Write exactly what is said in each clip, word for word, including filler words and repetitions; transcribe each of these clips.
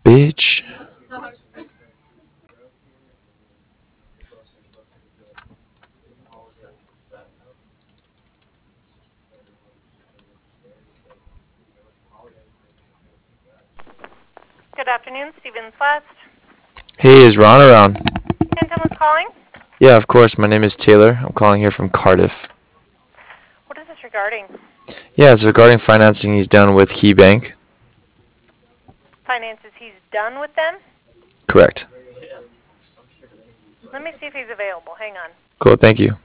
Bitch. Good afternoon, Stevens West. Hey, is Ron around? Hinton was calling. Yeah, of course. My name is Taylor. I'm calling here from Cardiff. What is this regarding? Yeah, it's regarding financing he's done with KeyBank. Finances he's done with them? Correct. Let me see if he's available. Hang on. Cool, thank you.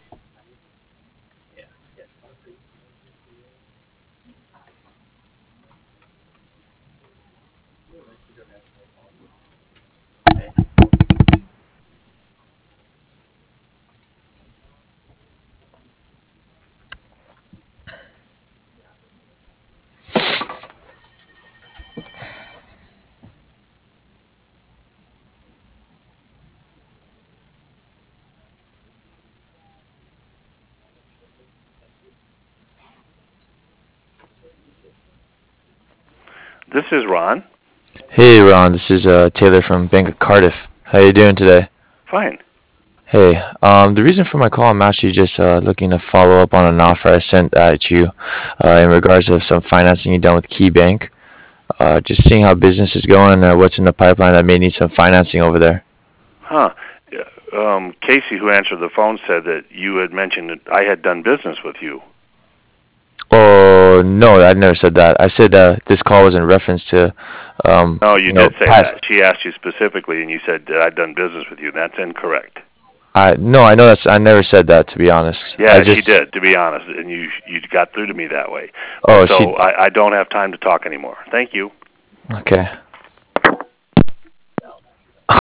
This is Ron. Hey, Ron. This is uh, Taylor from Bank of Cardiff. How you doing today? Fine. Hey, um, the reason for my call, I'm actually just uh, looking to follow up on an offer I sent at you uh, in regards of some financing you done with KeyBank. Uh, just seeing how business is going, uh, what's in the pipeline that may need some financing over there. Huh. Um, Casey, who answered the phone, said that you had mentioned that I had done business with you. Oh, no, I never said that. I said uh, this call was in reference to, um, No, you you know, did say past. that. She asked you specifically, and you said that I'd done business with you. That's incorrect. I no, I know that's. I never said that, to be honest. I Yeah, she just. did, to be honest, and you you got through to me that way. But Oh, so she. I, I don't have time to talk anymore. Thank you. Okay.